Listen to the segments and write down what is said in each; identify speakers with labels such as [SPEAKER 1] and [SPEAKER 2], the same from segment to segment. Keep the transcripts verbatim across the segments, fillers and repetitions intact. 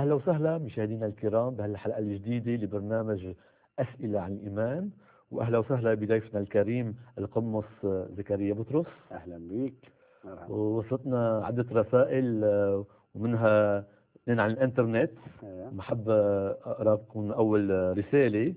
[SPEAKER 1] أهلا وسهلا مشاهدينا الكرام بهالحلقة الجديدة لبرنامج أسئلة عن الإيمان. وأهلا وسهلا بضيفنا الكريم القمص زكريا بطرس.
[SPEAKER 2] اهلا بيك. مرحبا.
[SPEAKER 1] ووصلتنا عدة رسائل آه، ومنها اثنين عن الانترنت.
[SPEAKER 2] أيوة.
[SPEAKER 1] محب أقرأ لكم أول رسالة.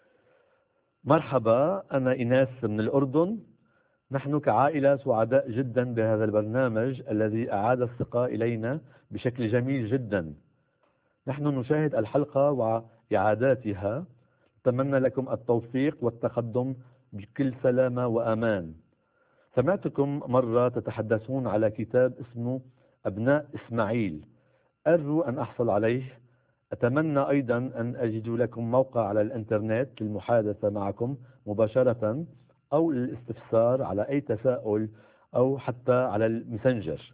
[SPEAKER 1] مرحبا، أنا إيناس من الأردن. نحن كعائلة سعداء جدا بهذا البرنامج الذي أعاد الثقة إلينا بشكل جميل جدا. نحن نشاهد الحلقة وإعاداتها. أتمنى لكم التوفيق والتقدم بكل سلامة وأمان. سمعتكم مرة تتحدثون على كتاب اسمه أبناء إسماعيل، أرجو أن أحصل عليه. أتمنى أيضا أن أجد لكم موقع على الإنترنت للمحادثة معكم مباشرة أو للاستفسار على أي تساؤل أو حتى على الماسنجر.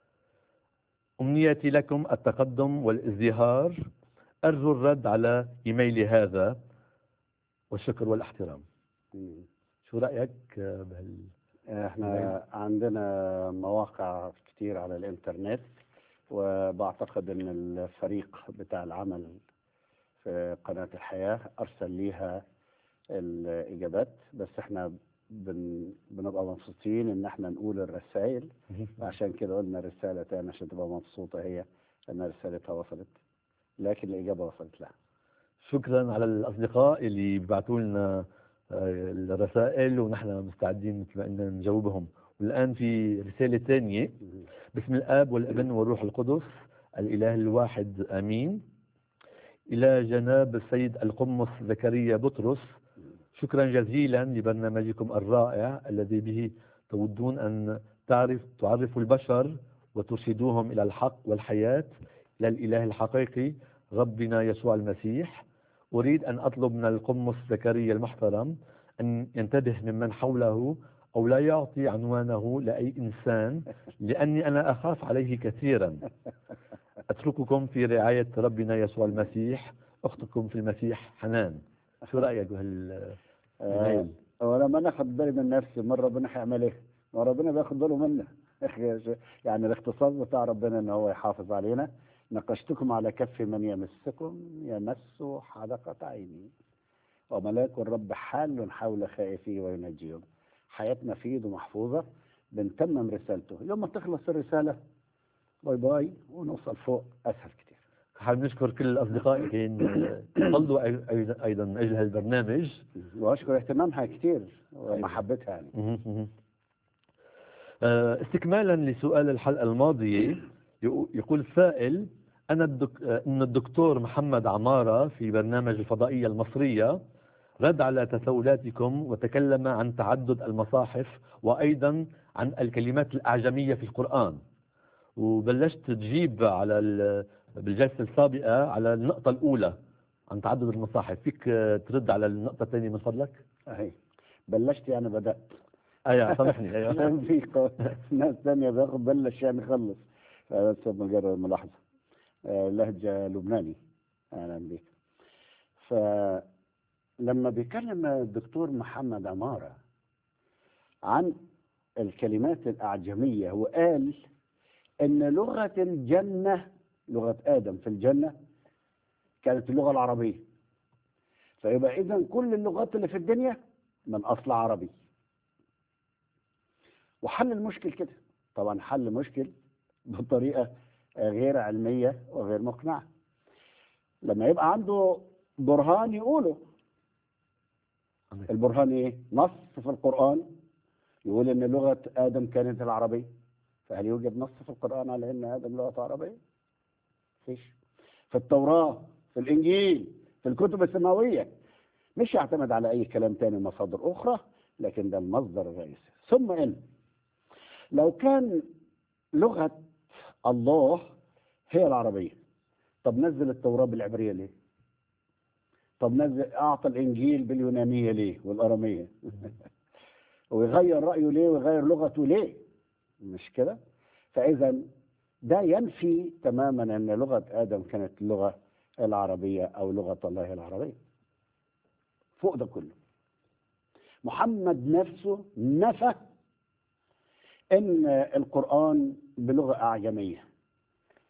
[SPEAKER 1] أمنيتي لكم التقدم والازدهار. أرجو الرد على إيميلي هذا، والشكر والاحترام.
[SPEAKER 2] مم.
[SPEAKER 1] شو رأيك بهال؟
[SPEAKER 2] احنا عندنا مواقع كتير على الانترنت، وبعتقد ان الفريق بتاع العمل في قناة الحياة ارسل ليها الاجابات، بس احنا بن بنبقى مبسوطين ان احنا نقول الرسائل، عشان كده قلنا رسالة تاني عشان تبقى مبسوطة هي ان رسالتها وصلت، لكن الاجابة وصلت لها.
[SPEAKER 1] شكرا على الأصدقاء اللي بيبعتوا لنا آه، الرسائل، ونحن مستعدين مثل ما قلنا نجاوبهم. والآن في رسالة ثانية.
[SPEAKER 2] مم.
[SPEAKER 1] باسم الآب والابن والروح القدس الإله الواحد آمين. إلى جناب السيد القمص زكريا بطرس، شكرا جزيلا لبرنامجكم الرائع الذي به تودون أن تعرف تعرفوا البشر وترشدوهم إلى الحق والحياة، إلى الإله الحقيقي ربنا يسوع المسيح. أريد أن أطلب من القمص زكريا المحترم أن ينتبه ممن حوله أو لا يعطي عنوانه لأي إنسان، لأني أنا أخاف عليه كثيرا. أترككم في رعاية ربنا يسوع المسيح. أختكم في المسيح حنان. شو رأيك بهال
[SPEAKER 2] آه، وانا ما ناخد بالي من نفسي، من ربنا هيعمل ايه؟ ما ربنا بياخد باله منا. يعني الاختصاص بتاع ربنا ان هو يحافظ علينا. نقشتكم على كف من يمسكم يمس حدقة عيني، وملاك الرب حال حول خائفيه وينجيهم. حياتنا في ايده محفوظة، بنتمم رسالته. يوم ما تخلص الرسالة باي باي ونوصل فوق اسهل كتير.
[SPEAKER 1] حابب نشكر كل الأصدقاء اللي صلوا أيضا أيضاً من أجل هالبرنامج،
[SPEAKER 2] واشكر اهتمامها كتير ومحبتها يعني.
[SPEAKER 1] مهم. آه، استكمالا لسؤال الحلقة الماضية، يقو- يقول السائل: أنا الدك... آه، أن الدكتور محمد عمارة في برنامج الفضائية المصرية رد على تساؤلاتكم وتكلم عن تعدد المصاحف وأيضا عن الكلمات الأعجمية في القرآن، وبلشت تجيب على ال... بالجلسة السابقة على النقطة الأولى عن تعدد المصاحف. فيك آه، ترد على النقطة الثانية من فضلك؟
[SPEAKER 2] اهي بلشت يعني بدأت.
[SPEAKER 1] أيوة سامحني. أيوة.
[SPEAKER 2] كان في ق- ناس ثانية بياخد بلش يعني خلص، بس مجرد ملاحظة. آه، لهجة لبناني. أهلا بيك. فلما بيكلم الدكتور محمد عمارة عن الكلمات الأعجمية، وقال إن لغة الجنة، لغة آدم في الجنة كانت اللغة العربية، فيبقى إذا كل اللغات اللي في الدنيا من أصل عربي. وحل المشكل كده، طبعا حل مشكل بطريقة غير علمية وغير مقنعة. لما يبقى عنده برهان يقوله. البرهان ايه؟ نص في القرآن يقول ان لغة آدم كانت العربية، فهل يوجد نص في القرآن على ان آدم لغة عربية؟ فيش. في التوراة، في الإنجيل، في الكتب السماوية، مش يعتمد على أي كلام تاني مصادر أخرى، لكن ده المصدر الرئيسي. ثم إن لو كان لغة الله هي العربية، طب نزل التوراة بالعبرية ليه؟ طب نزل أعطى الإنجيل باليونانية ليه والأرامية؟ ويغير رأيه ليه ويغير لغته ليه؟ مش كده؟ فإذا ده ينفي تماما أن لغة آدم كانت اللغة العربية أو لغة الله العربية. فوق ده كله محمد نفسه نفى أن القرآن بلغة أعجمية،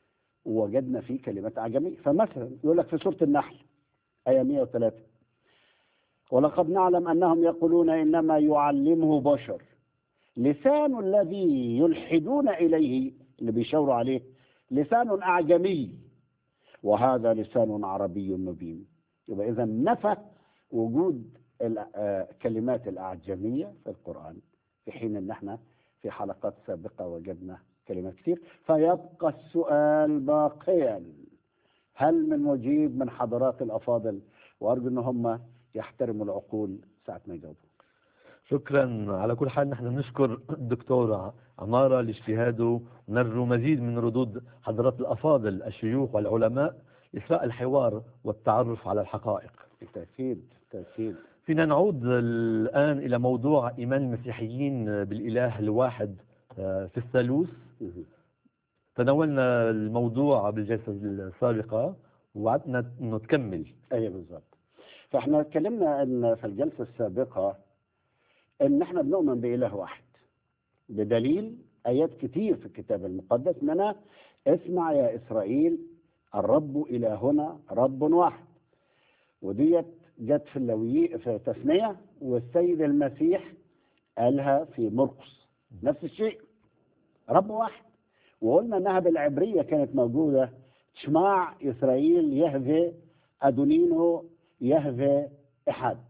[SPEAKER 2] ووجدنا فيه كلمات أعجمية. فمثلا يقول لك في سورة النحل آية مئة وثلاثة: ولقد نعلم أنهم يقولون إنما يعلمه بشر، لسان الذي يلحدون إليه اللي بيشاوروا عليه لسان أعجمي وهذا لسان عربي مبين. يبقى إذا نفى وجود الكلمات الأعجمية في القرآن، في حين أن احنا في حلقات سابقة وجدنا كلمات كثير. فيبقى السؤال باقيا: هل من مجيب من حضرات الأفاضل؟ وأرجو أن هم يحترموا العقول ساعة ما يجاوبوا.
[SPEAKER 1] شكرا. على كل حال نحن نشكر الدكتور عمارة لاجتهاده، ونرجو مزيد من ردود حضرات الأفاضل الشيوخ والعلماء إثراء الحوار والتعرف على الحقائق.
[SPEAKER 2] بالتأكيد بالتأكيد.
[SPEAKER 1] فينا نعود الآن إلى موضوع إيمان المسيحيين بالإله الواحد في الثالوث. تناولنا الموضوع بالجلسة السابقة وعدنا أنه تكمل.
[SPEAKER 2] أيه بالضبط. فإحنا اتكلمنا أن في الجلسة السابقة أن احنا بنؤمن بإله واحد بدليل آيات كتير في الكتاب المقدس، منها اسمع يا إسرائيل الرب إلهنا رب واحد، وديت جت في اللوي في تثنية، والسيد المسيح قالها في مرقس نفس الشيء، رب واحد. وقلنا انها بالعبرية كانت موجودة: تشمع إسرائيل يهوه أدونينو يهوه إحد،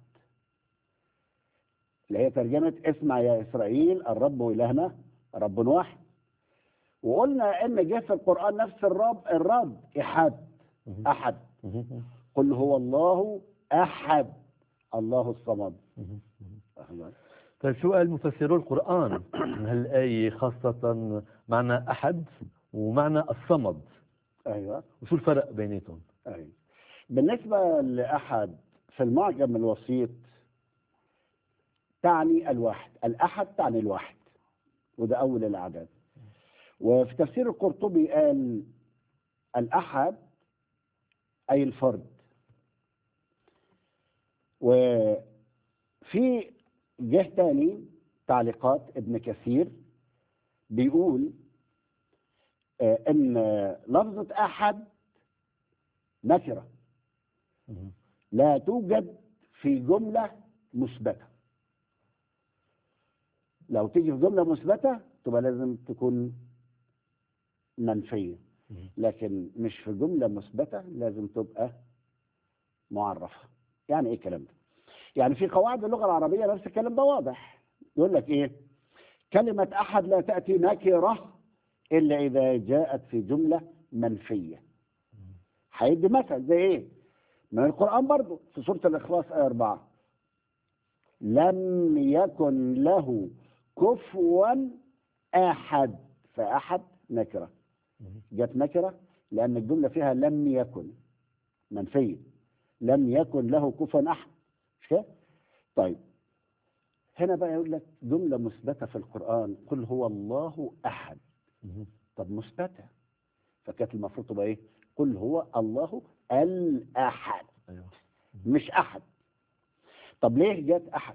[SPEAKER 2] اللي هي ترجمة اسمع يا إسرائيل الرب إلهنا رب واحد. وقلنا ان جه في القرآن نفس الرب الرب إحد أحد، قل هو الله أحد الله الصمد.
[SPEAKER 1] طيب شو قال مفسرو القرآن عن هالآية، خاصة معنى أحد ومعنى الصمد؟
[SPEAKER 2] أيوة.
[SPEAKER 1] وشو الفرق بيناتهم؟
[SPEAKER 2] أيوة. بالنسبة لأحد في المعجم الوسيط تعني الواحد، الأحد تعني الواحد، وده أول الأعداد. وفي تفسير القرطبي قال الأحد أي الفرد. وفي جه تاني تعليقات ابن كثير بيقول آه ان لفظة أحد نكرة لا توجد في جملة مثبتة. لو تيجي في جملة مثبتة تبقى لازم تكون منفية، لكن مش في جملة مثبتة لازم تبقى معرفة. يعني ايه الكلام ده؟ يعني في قواعد اللغة العربية نفس الكلام ده واضح. يقول لك ايه؟ كلمة أحد لا تأتي نكرة إلا إذا جاءت في جملة منفية. هيدي مثل زي ايه؟ من القرآن برضو في سورة الإخلاص آية أربعة: لم يكن له كفوا أحد. فأحد نكرة، جت نكرة لأن الجملة فيها لم يكن منفية، لم يكن له كفوا أحد، مش كده؟ طيب هنا بقى يقول لك جملة مثبتة في القرآن: قل هو الله أحد. طب مثبتة، فكانت المفروض تبقى إيه؟ قل هو الله الأحد، مش أحد. طب ليه جت أحد؟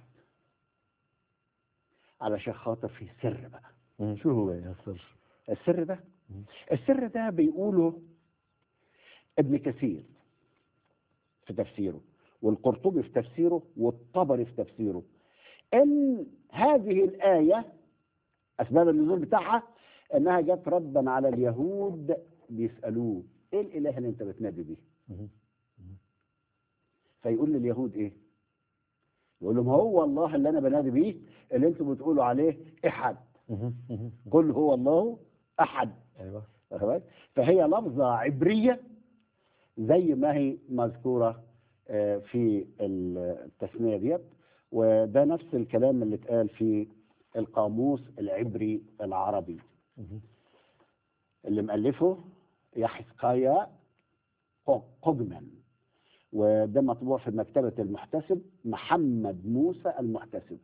[SPEAKER 2] علشان خاطر في سر بقى.
[SPEAKER 1] شو هو يا السر؟
[SPEAKER 2] السر ده السر ده بيقوله ابن كثير في تفسيره، والقرطبي في تفسيره، والطبري في تفسيره، ان هذه الآية اسباب النزول بتاعها انها جت ردا على اليهود بيسألوه ايه الاله اللي انت بتنادي بيه؟ فيقول لليهود ايه؟ يقول لهم هو الله اللي انا بنادي بيه اللي انتم بتقولوا عليه احد. قل هو الله احد.
[SPEAKER 1] ايوه.
[SPEAKER 2] فهي لفظة عبرية زي ما هي مذكورة في التثنية ديت، وده نفس الكلام اللي اتقال في القاموس العبري العربي اللي مؤلفه يحزقيا قجمان، وده مطبوع في مكتبة المحتسب محمد موسى المحتسب.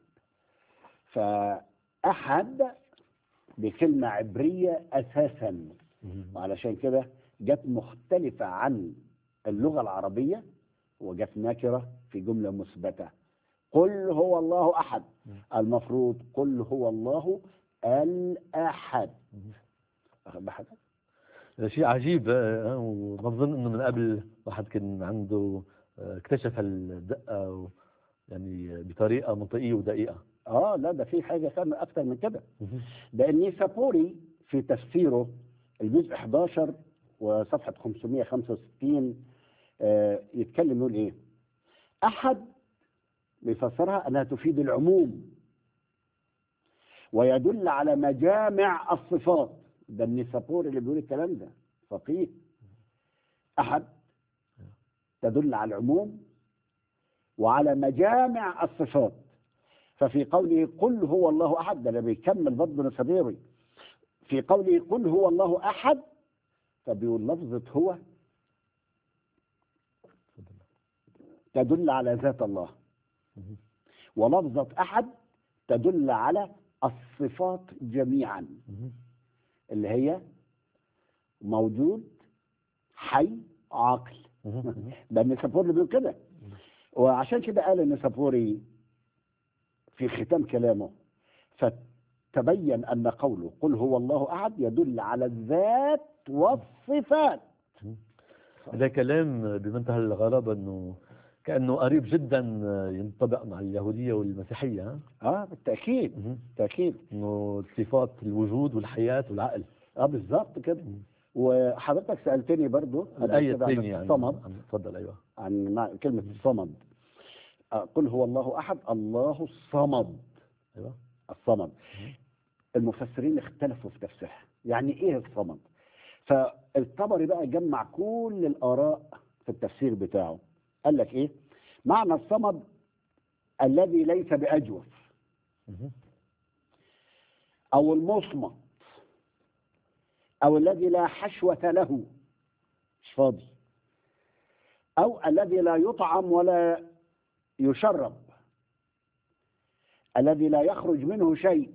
[SPEAKER 2] فأحد بكلمة عبرية أساسا، وعلشان كده جت مختلفة عن اللغة العربية وجت نكرة في جملة مثبتة. قل هو الله أحد، المفروض قل هو الله الأحد. أخذ بحاجة؟
[SPEAKER 1] شيء عجيب. آه، وما بظن انه من قبل واحد كان عنده آه، اكتشف الدقة و- يعني بطريقة منطقية ودقيقة.
[SPEAKER 2] اه لا، ده في حاجه كان اكتر من كده. ده النيسابوري في تفسيره الجزء احد عشر وصفحه خمسمائة وخمسة وستين آه يتكلم يقول ايه؟ احد بيفسرها انها تفيد العموم ويدل على مجامع الصفات. ده النيسابوري اللي بيقول الكلام ده، فقيه. احد تدل على العموم وعلى مجامع الصفات. ففي قوله قل هو الله احد، ده اللي بيكمل برضه نسابوري، في قوله قل هو الله احد فبيقول لفظة هو تدل على ذات الله، ولفظة أحد تدل على الصفات جميعا اللي هي موجود حي عاقل. ده النسابوري بيقول كده. وعشان كده قال النسابوري في ختام كلامه فتبين أن قوله قل هو الله أحد يدل على الذات والصفات.
[SPEAKER 1] هذا كلام بمنتهى الغرابة، انه كأنه قريب جدا ينطبق مع اليهودية والمسيحية. ها؟
[SPEAKER 2] اه بالتأكيد
[SPEAKER 1] مهم.
[SPEAKER 2] بالتأكيد.
[SPEAKER 1] انه صفات الوجود والحياة والعقل.
[SPEAKER 2] اه بالظبط كده. وحضرتك سألتني برضو قبل
[SPEAKER 1] الآية
[SPEAKER 2] كده عن
[SPEAKER 1] الثانية يعني
[SPEAKER 2] الصمد،
[SPEAKER 1] عن- تفضل. أيوة.
[SPEAKER 2] عن مع- كلمة الصمد. آه، قل هو الله أحد الله الصمد.
[SPEAKER 1] أيوة.
[SPEAKER 2] الصمد المفسرين اختلفوا في تفسيرها، يعني ايه الصمد؟ فالطبري بقى جمع كل الآراء في التفسير بتاعه. قال لك ايه معنى الصمد؟ الذي ليس بأجوف،
[SPEAKER 1] مهم.
[SPEAKER 2] أو المصمت، أو الذي لا حشوة له، مش فاضي، أو الذي لا يطعم ولا يشرب، الذي لا يخرج منه شيء.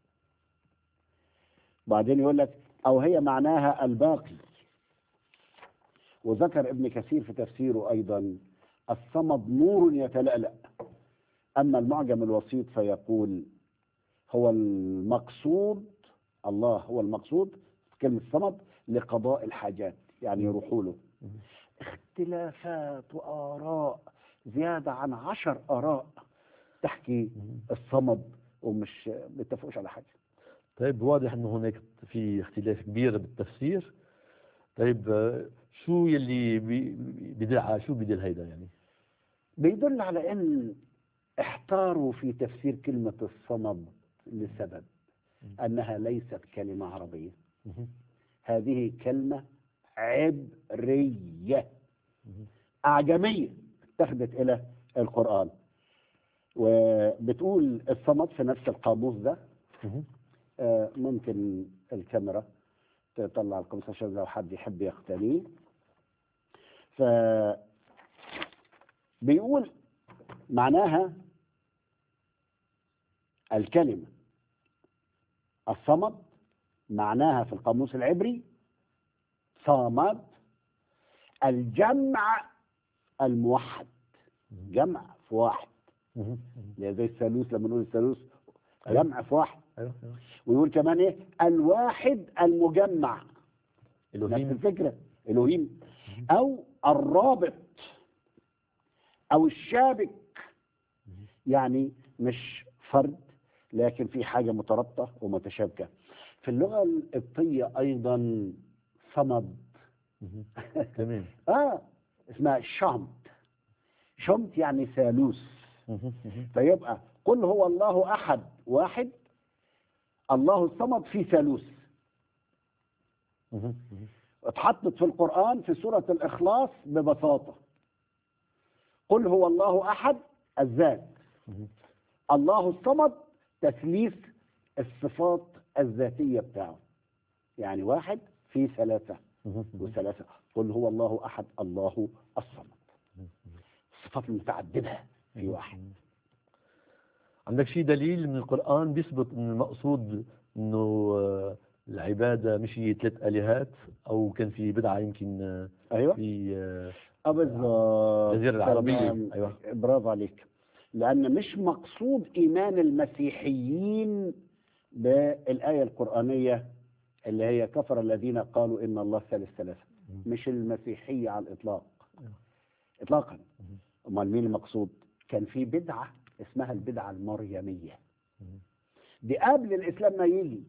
[SPEAKER 2] بعدين يقول لك أو هي معناها الباقي. وذكر ابن كثير في تفسيره أيضا الصمد نور يتلألأ. أما المعجم الوسيط فيقول هو المقصود، الله هو المقصود في كلمة صمد لقضاء الحاجات، يعني يروحوا له. اختلافات وآراء زيادة عن عشر آراء تحكي الصمد ومش بيتفقوش على حاجة.
[SPEAKER 1] طيب، واضح أنه هناك في اختلاف كبير بالتفسير. طيب، آه، شو يلي بي- بيدل على شو بيدل هيدا يعني؟
[SPEAKER 2] بيدل على أن احتاروا في تفسير كلمة الصمد لسبب أنها ليست كلمة عربية.
[SPEAKER 1] مهم.
[SPEAKER 2] هذه كلمة عبرية أعجمية اتخذت إلى القرآن. وبتقول الصمد في نفس القاموس ده.
[SPEAKER 1] مهم.
[SPEAKER 2] آه، ممكن الكاميرا تطلع القاموس عشان لو حد يحب يقتنيه. ف بيقول معناها الكلمة الصمد معناها في القاموس العبري صامد، الجمع الموحد، جمع في واحد،
[SPEAKER 1] مهم.
[SPEAKER 2] اللي زي الثالوث لما نقول الثالوث
[SPEAKER 1] أيوة.
[SPEAKER 2] جمع في واحد.
[SPEAKER 1] أيوة. أيوة.
[SPEAKER 2] ويقول كمان ايه الواحد المجمع، نفس
[SPEAKER 1] إلهيم.
[SPEAKER 2] الفكرة الوهيم، او الرابط او الشابك، يعني مش فرد لكن في حاجة مترابطة ومتشابكة. في اللغة القبطية ايضا صمد
[SPEAKER 1] مهم. تمام.
[SPEAKER 2] اه اسمها شمت. شمت يعني ثالوث.
[SPEAKER 1] مهم. مهم.
[SPEAKER 2] فيبقى قل هو الله احد واحد، الله الصمد في ثالوث.
[SPEAKER 1] مهم. مهم.
[SPEAKER 2] اتحطت في القرآن في سورة الإخلاص ببساطة. قل هو الله أحد الذات،
[SPEAKER 1] مهم.
[SPEAKER 2] الله الصمد تثليث الصفات الذاتية بتاعه، يعني واحد في ثلاثة
[SPEAKER 1] مهم.
[SPEAKER 2] وثلاثة. قل هو الله أحد الله الصمد، الصفات المتعددة في واحد.
[SPEAKER 1] عندك شيء دليل من القرآن بيثبت ان المقصود انه آه، العبادة مش هي ثلاث آلهات، او كان في بدعة يمكن آه،
[SPEAKER 2] أيوة
[SPEAKER 1] في آه،
[SPEAKER 2] آه، بالظبط.
[SPEAKER 1] الجزيرة العربية.
[SPEAKER 2] تمام.
[SPEAKER 1] ايوه.
[SPEAKER 2] برافو عليك. لأن مش مقصود إيمان المسيحيين بالآية القرآنية اللي هي كفر الذين قالوا إن الله ثالث ثلاثة، مش المسيحية على الإطلاق إطلاقا. أمال مين المقصود؟ كان في بدعة اسمها البدعة المريمية، دي قبل الإسلام ما يجي،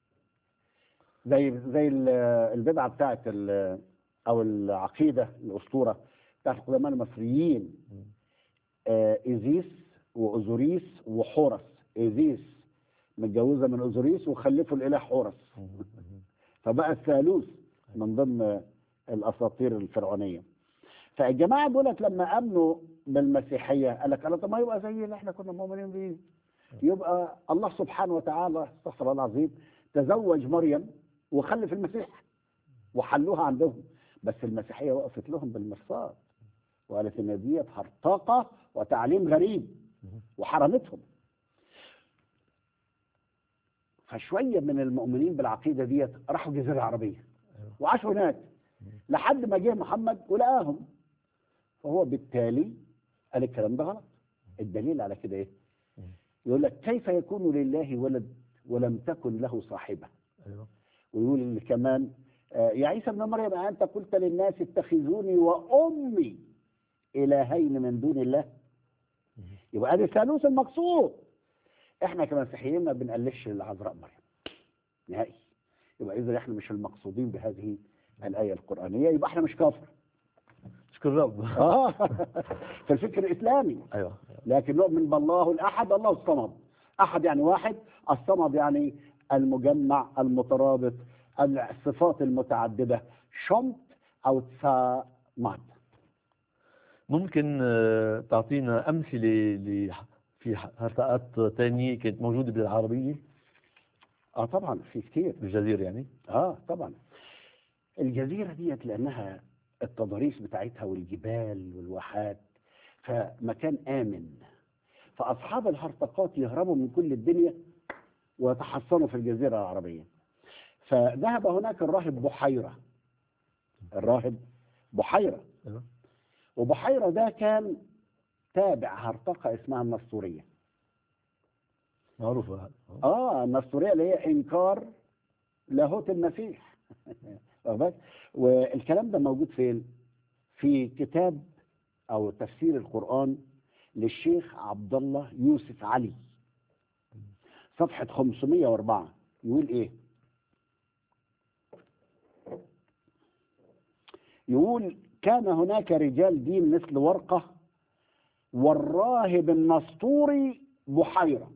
[SPEAKER 2] زي زي البدعة بتاعت أو العقيدة الأسطورة بتاعت القدماء المصريين، إيزيس وأوزوريس وحورس. إيزيس متجوزة من أوزوريس وخلفوا الإله حورس، فبقى الثالوث من ضمن الأساطير الفرعونية. فالجماعة دولت لما آمنوا بالمسيحية قال لك طب ما يبقى زي اللي احنا كنا مؤمنين بيه، يبقى الله سبحانه وتعالى استغفر الله العظيم تزوج مريم وخلف المسيح وحلوها عندهم. بس المسيحية وقفت لهم بالمرصاد وقالت ان ديت هرطقة وتعليم غريب وحرمتهم. فشوية من المؤمنين بالعقيدة ديت راحوا الجزيرة العربية وعاشوا هناك لحد ما جه محمد ولقاهم، فهو بالتالي قال الكلام ده غلط. الدليل على كده ايه؟ يقول لك كيف يكون لله ولد ولم تكن له صاحبة. ويقول كمان يا عيسى ابن مريم أنت قلت للناس اتخذوني وأمي إلهين من دون الله. يبقى هذا الثالوث المقصود. احنا كمسيحيين ما بنقلش العذراء مريم نهائي. يبقى إذا احنا مش المقصودين بهذه الآية القرآنية، يبقى احنا مش كافر.
[SPEAKER 1] شكر رب.
[SPEAKER 2] اه في الفكر الإسلامي.
[SPEAKER 1] ايوه.
[SPEAKER 2] لكن نؤمن بالله الأحد، الله الصمد. أحد يعني واحد، الصمد يعني المجمع المترابط، الصفات المتعددة، شمت أو تسامات.
[SPEAKER 1] ممكن تعطينا أمثلة في هرطقات تانية كانت موجودة بالعربية؟
[SPEAKER 2] اه طبعا في كتير
[SPEAKER 1] بالجزيرة يعني.
[SPEAKER 2] اه طبعا. الجزيرة ديت لأنها التضاريس بتاعتها والجبال والواحات، فمكان آمن، فأصحاب الهرطقات يهربوا من كل الدنيا ويتحصنوا في الجزيرة العربية. فذهب هناك الراهب بحيرة، الراهب بحيرة، وبحيرة ده كان تابع هرطقة اسمها النسطورية.
[SPEAKER 1] معروفة هذا.
[SPEAKER 2] اه النسطورية اللي هي إنكار لاهوت المسيح. والكلام ده موجود فين؟ في كتاب أو تفسير القرآن للشيخ عبد الله يوسف علي، صفحة خمسمائة وأربعة. يقول إيه؟ يقول كان هناك رجال دين مثل ورقة والراهب النسطوري بحيرة.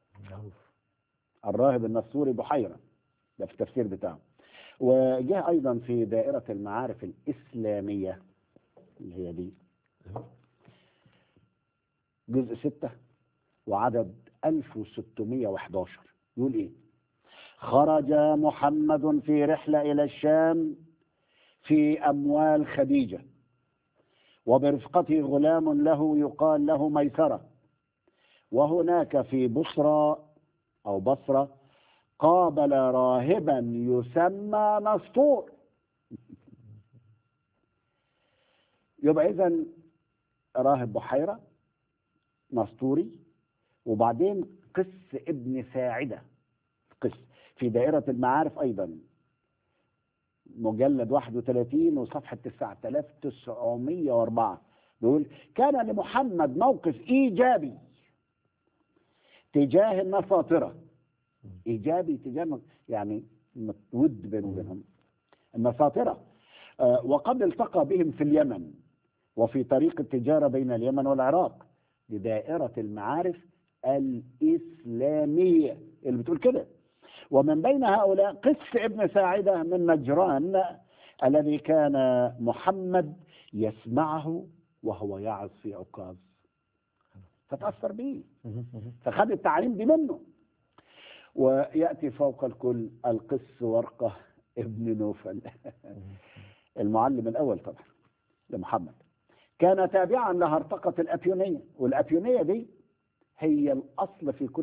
[SPEAKER 2] الراهب النسطوري بحيرة ده في التفسير بتاعه. وجاء أيضا في دائرة المعارف الإسلامية اللي هي دي جزء ستة وعدد ألف وستمائة وأحد عشر. يقول إيه؟ خرج محمد في رحلة إلى الشام في أموال خديجة، وبرفقته غلام له يقال له ميسرة، وهناك في بصرى أو بصرة قابل راهبا يسمى نسطور. يبقى إذن راهب بحيرة نسطوري، وبعدين قس ابن ساعدة، قس في دائرة المعارف أيضا مجلد واحد وثلاثين وصفحة تسعة آلاف وتسعمائة وأربعة. بيقول كان لمحمد موقف إيجابي تجاه النساطرة. إيجابي تجاه يعني ود بينه وبينهم النساطرة. آه وقد التقى بهم في اليمن وفي طريق التجارة بين اليمن والعراق لدائرة المعارف الإسلامية اللي بتقول كده. ومن بين هؤلاء قس ابن ساعدة من نجران الذي كان محمد يسمعه وهو يعظ في عكاظ، فتأثر به فخد التعليم دي منه. ويأتي فوق الكل القس ورقة ابن نوفل المعلم الأول طبعا لمحمد، كان تابعا لهرطقة الأبيونية، والأبيونية دي هي الأصل في كل